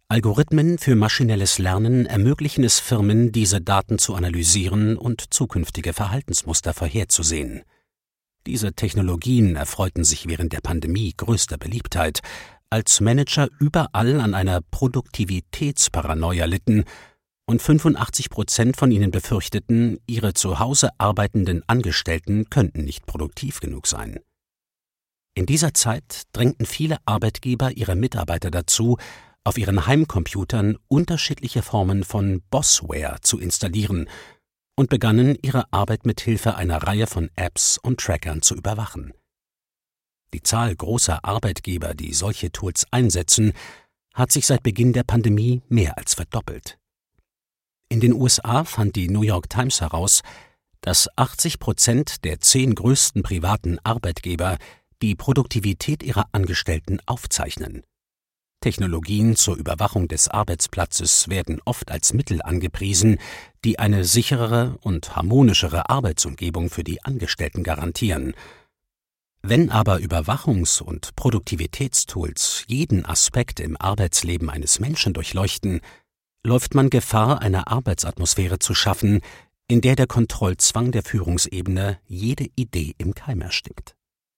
Algorithmen für maschinelles Lernen ermöglichen es Firmen, diese Daten zu analysieren und zukünftige Verhaltensmuster vorherzusehen. Diese Technologien erfreuten sich während der Pandemie größter Beliebtheit, als Manager überall an einer Produktivitätsparanoia litten und 85% von ihnen befürchteten, ihre zu Hause arbeitenden Angestellten könnten nicht produktiv genug sein. In dieser Zeit drängten viele Arbeitgeber ihre Mitarbeiter dazu, auf ihren Heimcomputern unterschiedliche Formen von Bossware zu installieren und begannen, ihre Arbeit mit Hilfe einer Reihe von Apps und Trackern zu überwachen. Die Zahl großer Arbeitgeber, die solche Tools einsetzen, hat sich seit Beginn der Pandemie mehr als verdoppelt. In den USA fand die New York Times heraus, dass 80% der 10 größten privaten Arbeitgeber die Produktivität ihrer Angestellten aufzeichnen. Technologien zur Überwachung des Arbeitsplatzes werden oft als Mittel angepriesen, die eine sicherere und harmonischere Arbeitsumgebung für die Angestellten garantieren. Wenn aber Überwachungs- und Produktivitätstools jeden Aspekt im Arbeitsleben eines Menschen durchleuchten, läuft man Gefahr, eine Arbeitsatmosphäre zu schaffen, in der der Kontrollzwang der Führungsebene jede Idee im Keim erstickt.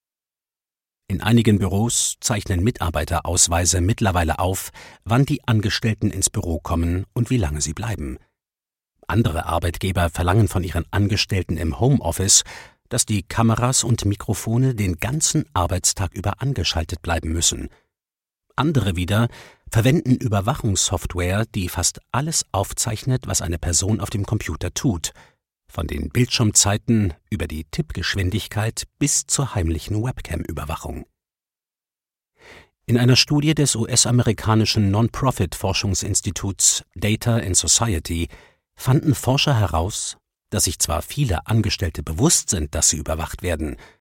In einigen Büros zeichnen Mitarbeiterausweise mittlerweile auf, wann die Angestellten ins Büro kommen und wie lange sie bleiben. Andere Arbeitgeber verlangen von ihren Angestellten im Homeoffice, dass die Kameras und Mikrofone den ganzen Arbeitstag über angeschaltet bleiben müssen. Andere wieder verwenden Überwachungssoftware, die fast alles aufzeichnet, was eine Person auf dem Computer tut, von den Bildschirmzeiten über die Tippgeschwindigkeit bis zur heimlichen Webcam-Überwachung. In einer Studie des US-amerikanischen Non-Profit-Forschungsinstituts Data and Society fanden Forscher heraus, dass sich zwar viele Angestellte bewusst sind, dass sie überwacht werden,